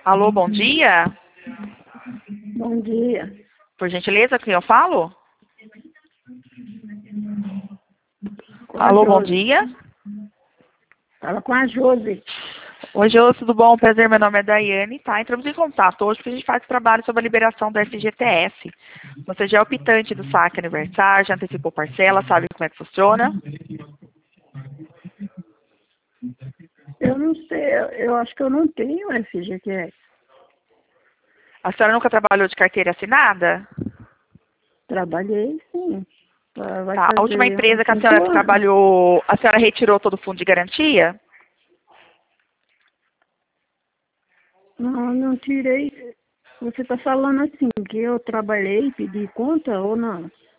Alô, bom dia. Bom dia. Por gentileza, com quem eu falo? Com a Alô, bom Josi. dia. Fala com a Josi. Oi, Jô, tudo bom? Prazer, meu nome é Daiane, tá? Entramos em contato hoje porque a gente faz trabalho sobre a liberação do FGTS. Você já é optante do saque aniversário, já antecipou parcela, sabe como é que funciona? Eu não sei, eu acho que eu não tenho FGTS. A senhora nunca trabalhou de carteira assinada? Trabalhei, sim. Vai Tá. A última fazer empresa uns que a 5 senhora anos. trabalhou, a senhora retirou todo o fundo de garantia? Não, não tirei. Você está falando assim, que eu trabalhei e pedi conta ou não?